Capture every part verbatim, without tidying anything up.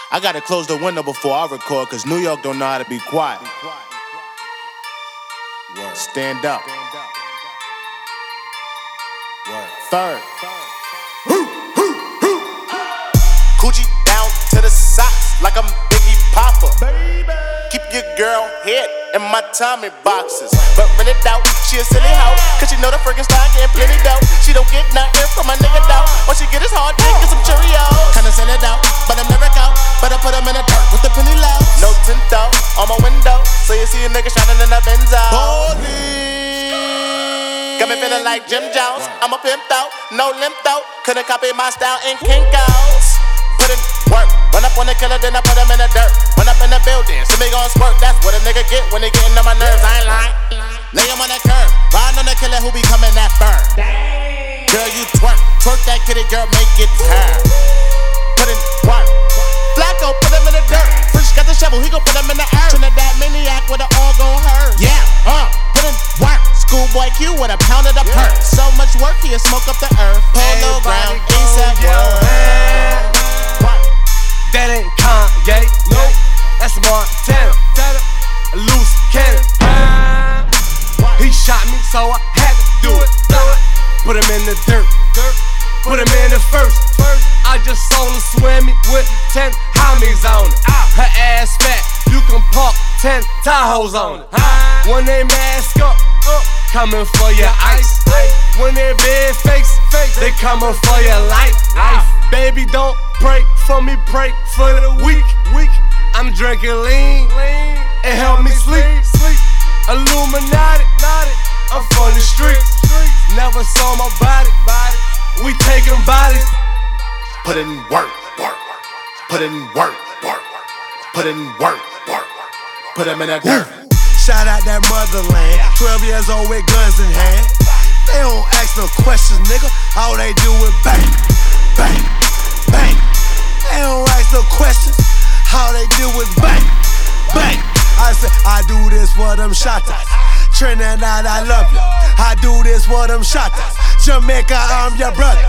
I gotta close the window before I record, cause New York don't know how to be quiet. Word. Stand up. Word. Third. Coochie down to the socks like I'm Biggie Popper. Baby. Keep your girl head in my Tommy boxes. But rent it out, she a silly hoe, cause she know the friggin' style getting plenty dough. She don't get nothing from my nigga though. What she get is hard dick and some Cheerios. Kinda sell it out, but I'm never out. But I put them in the dirt with the penny low. No tint out on my window, so you see a nigga shining in the Benzo. Holy, got me feeling like Jim Jones. I'm a pimp out, no limp out. Couldn't copy my style in Kinko's. Put in work, run up on the killer, then I put him in the dirt. Run up in the building, see me gon' squirt. That's what a nigga get when they gettin' on my nerves. I ain't lying. Lay him on the curb, riding on the killer who be coming that firm. Girl, you twerk, twerk that kitty, girl, make it turn. Put in work, Flacco, put him in the dirt. Fresh got the shovel, he gon' put him in the earth. Trinidad maniac with it all gon' hurt. Yeah, uh, put in work. Schoolboy Q with a pound of the yeah. perk. So much work, he'll smoke up the earth. Polo ground, ASAP world. That ain't Kanye, no, that's Montana. A loose cannon. He shot me, so I had to do it. Put him in the dirt, put him in the first. I just saw her swimming with ten homies on it. Her ass fat, you can park ten Tahoes on it. When they mask up, coming for your ice. When they big fakes, they coming for your life. Baby, don't pray for me, pray for the weak. I'm drinking lean, it help me sleep. Illuminati, I'm from the streets. Never saw my body, we taking bodies. Put in work, work, put in work, work, put in work, work, put him in that dirt. Shout out that motherland, twelve years old with guns in hand. They don't ask no questions, nigga. All they do is bang, bang, bang. They don't ask no questions. All they do is bang, bang. I say, I do this for them shotters. Trinidad, I love you. I do this for them shotters. Jamaica, I'm your brother.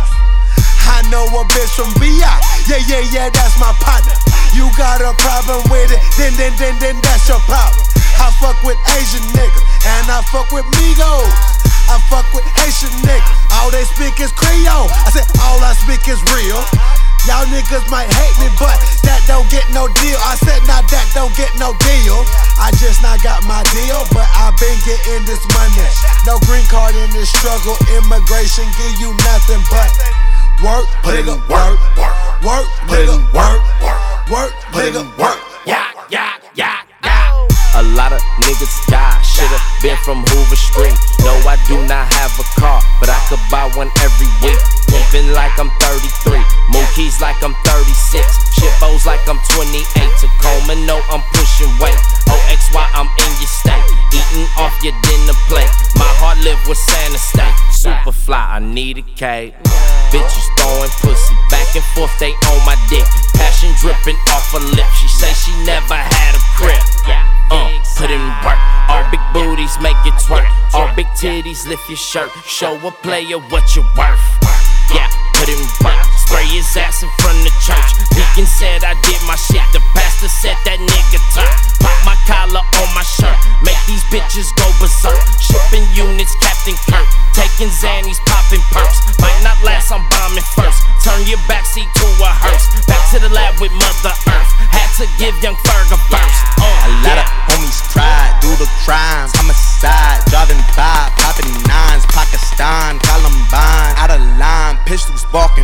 I know a bitch from B I. Yeah, yeah, yeah, that's my partner. You got a problem with it, then, then, then, then that's your problem. I fuck with Asian niggas, and I fuck with Migos. I fuck with Haitian niggas, all they speak is Creole. I said all I speak is real. Y'all niggas might hate me, but that don't get no deal. I said now that don't get no deal. I just not got my deal, but I been getting this money. No green card in this struggle, immigration give you nothing but work, put it in work, work, work, put it in work, work, put it in work. Yeah, yeah, yeah, yeah. A lot of niggas die. Should've been from Hoover Street. No, I do not have a car, but I could buy one every week. Pimpin' like I'm thirty-three, Mookie's like I'm thirty-six, Shippo's like I'm twenty-eight. Tacoma, no, I'm pushing weight. O X Y, I'm in your state, eating off your dinner plate. My heart live with Santa State. Superfly, I need a cake. Bitches throwing pussy back and forth, they on my dick. Passion dripping off her lip. She say she never had a crib. Uh, put in work. All big booties make it twerk. All big titties lift your shirt. Show a player what you're worth. Yeah, put in work. Spray his ass in front of church. Deacon said I did my shit. The pastor said that nigga turn. Pop my collar on my shirt. Make these bitches go berserk. Shipping units, Captain Kirk. Taking Xannies, popping perks. Might not last, I'm bombing first. Turn your backseat to a hearse. Back to the lab with Mother Earth. Had to give young Ferg a verse. Uh, a lot yeah. of homies cried, do the crimes. Homicide, driving by, popping nines. Pakistan, Columbine, out of line. Pistols barking,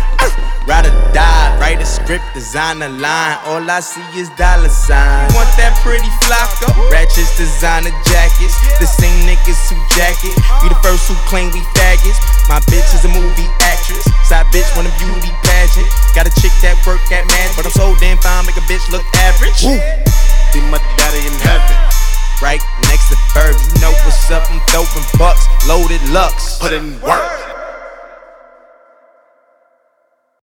ride or die. Write a script, design a line. All I see is dollar signs. Want that pretty Flacco? Ratchets, designer jackets. The same niggas who jacket. We the first who claim we faggots. My bitch is a movie actress. Side bitch want a beauty pageant. Got a chick that work at Magic, but I'm so damn fine, make a bitch look average. Woo. See my daddy in heaven, right next to Ferg. You know what's up, I'm throwing bucks, loaded Lux. Put in work.